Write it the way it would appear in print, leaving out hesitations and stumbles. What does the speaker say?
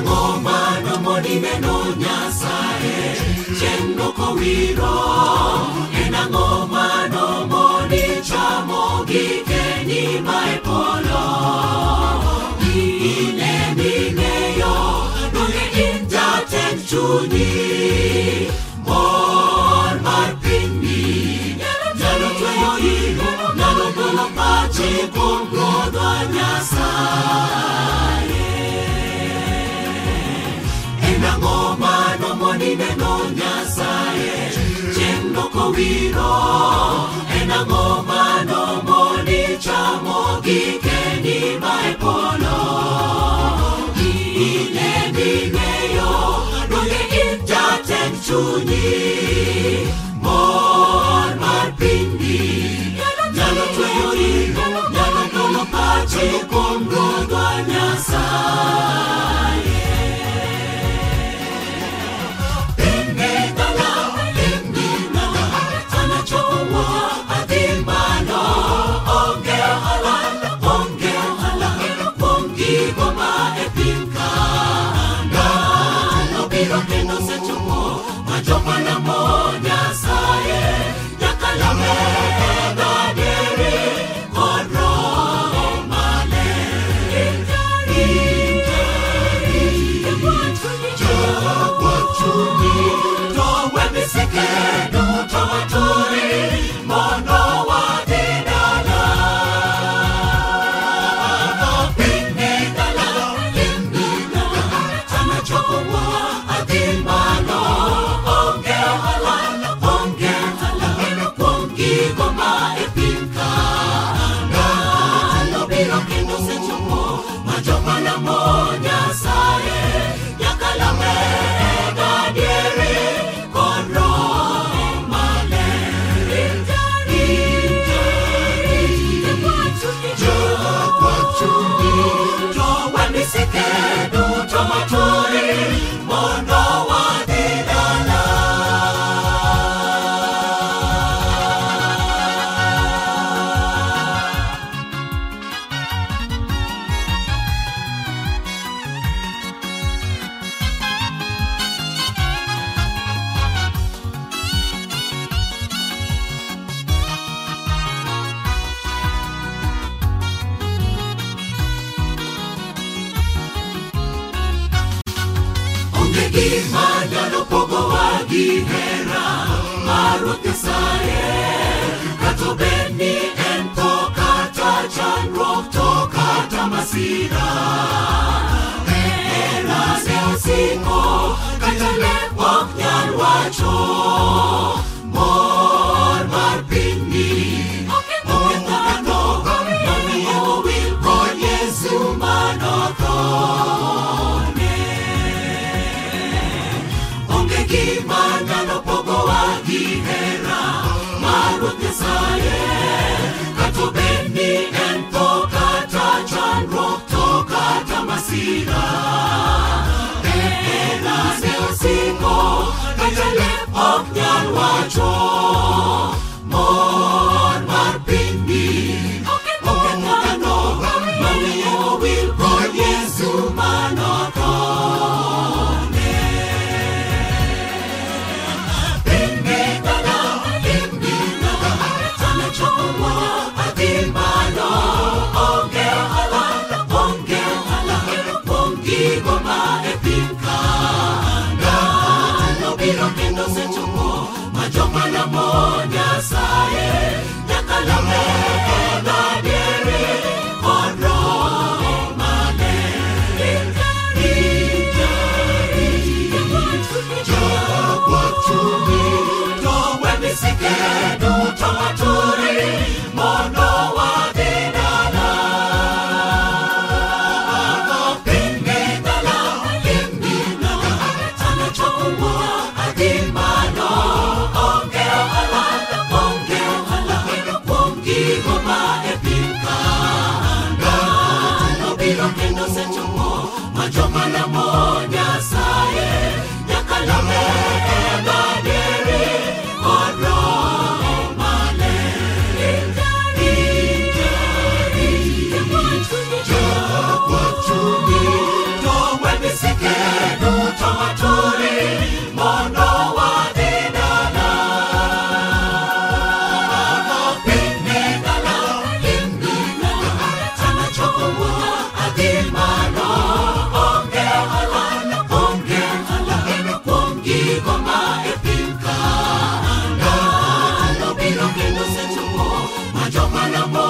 ngoma no monine no nyasaye chengo kowiro ena ngoma no moni chamo gikeni mai polo ine mineyo nune injaten chuni mor mar pinni nyalo tuyo ino nyalo golo pache kongodo nyasaye ena ngoma no monine no nyasaye chengo kowiro ena ngoma no moni chamo gikeni mai polo ine mineyo nune injaten chuni mor mar pinni nyalo tuyo ino nyalo golo pache kongodo nyasaye Jopana monya saye yakalame gadere kodro male Jopachuni to webisike do tomaturi mono wadidala Pindala Tana chokowa adimano Jopana monya saye yakalame gadere kodro male Jopachuni to webisike do tomaturi mono wadidala Gimana no pogo wagi hera maruti saye kato beni ento kata chanrok to kata masira hera seo siko kata lepok nyan wacho mor mar pinni oketano mami o will ko Yesu manotho Gimana no pogo wagi hera maruti saye kato beni ento kata chanrok to kata masira hera seo siko kata lepok nyan wacho mor mar pinni oketano mami o will ko Yesu manotho Jopana monya saye yakalame gadere kodro male Jopachuni to webisike do tomaturi mono wadidala Pindala Tana chokowa adimano Jopana monya saye yakalame gadere kodro male Jopachuni to webisike Bwana